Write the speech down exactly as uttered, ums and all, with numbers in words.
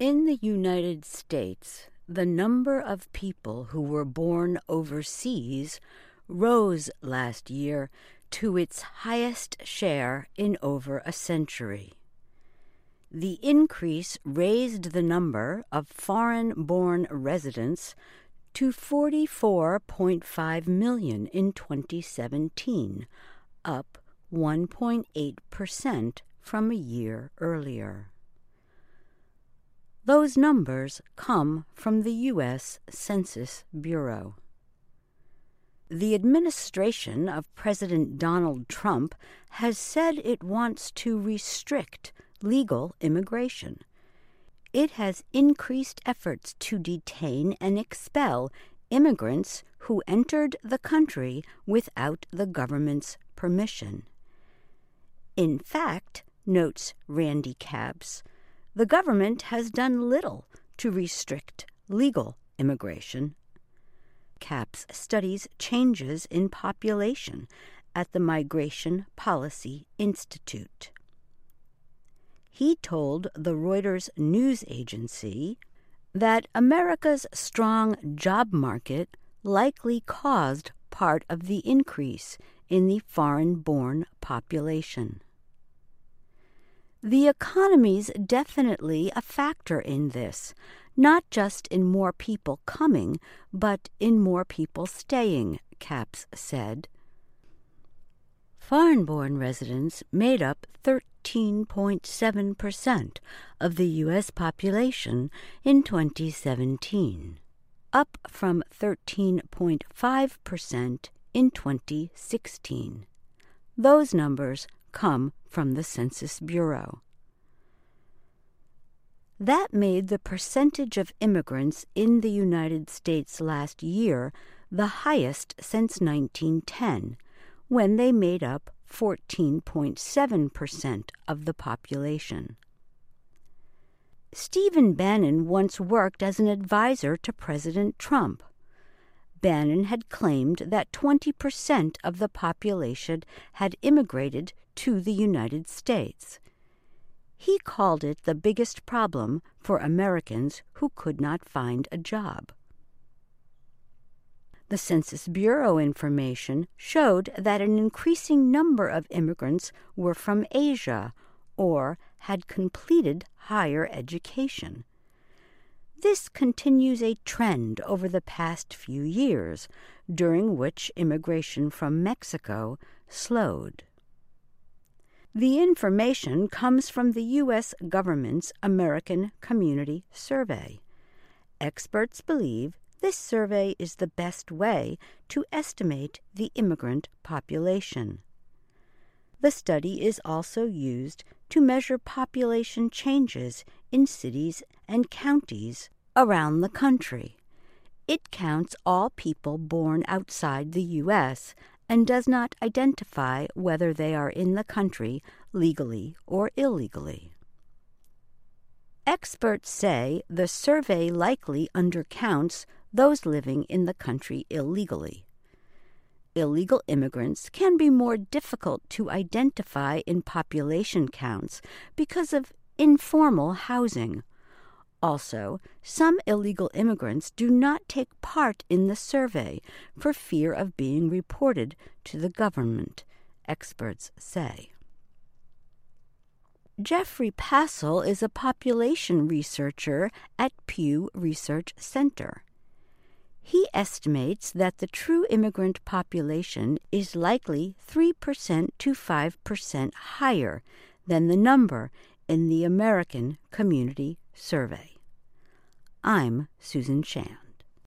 In the United States, the number of people who were born overseas rose last year to its highest share in over a century. The increase raised the number of foreign-born residents to forty-four point five million in twenty seventeen, up one point eight percent from a year earlier. Those numbers come from the U S Census Bureau. The administration of President Donald Trump has said it wants to restrict legal immigration. It has increased efforts to detain and expel immigrants who entered the country without the government's permission. In fact, notes Randy Capps, the government has done little to restrict legal immigration. Capps studies changes in population at the Migration Policy Institute. He told the Reuters news agency that America's strong job market likely caused part of the increase in the foreign-born population. The economy's definitely a factor in this, not just in more people coming, but in more people staying, Capps said. Foreign-born residents made up thirteen point seven percent of the U S population in twenty seventeen, up from thirteen point five percent in twenty sixteen. Those numbers come from the Census Bureau. That made the percentage of immigrants in the United States last year the highest since nineteen ten, when they made up fourteen point seven percent of the population. Stephen Bannon once worked as an advisor to President Trump. Bannon had claimed that twenty percent of the population had immigrated to the United States. He called it the biggest problem for Americans who could not find a job. The Census Bureau information showed that an increasing number of immigrants were from Asia or had completed higher education. This continues a trend over the past few years, during which immigration from Mexico slowed. The information comes from the U S government's American Community Survey. Experts believe this survey is the best way to estimate the immigrant population. The study is also used to measure population changes in cities and counties around the country. It counts all people born outside the U S and does not identify whether they are in the country legally or illegally. Experts say the survey likely undercounts those living in the country illegally. Illegal immigrants can be more difficult to identify in population counts because of informal housing. Also, some illegal immigrants do not take part in the survey for fear of being reported to the government, experts say. Jeffrey Passel is a population researcher at Pew Research Center. He estimates that the true immigrant population is likely three percent to five percent higher than the number in the American Community Survey. I'm Susan Chan.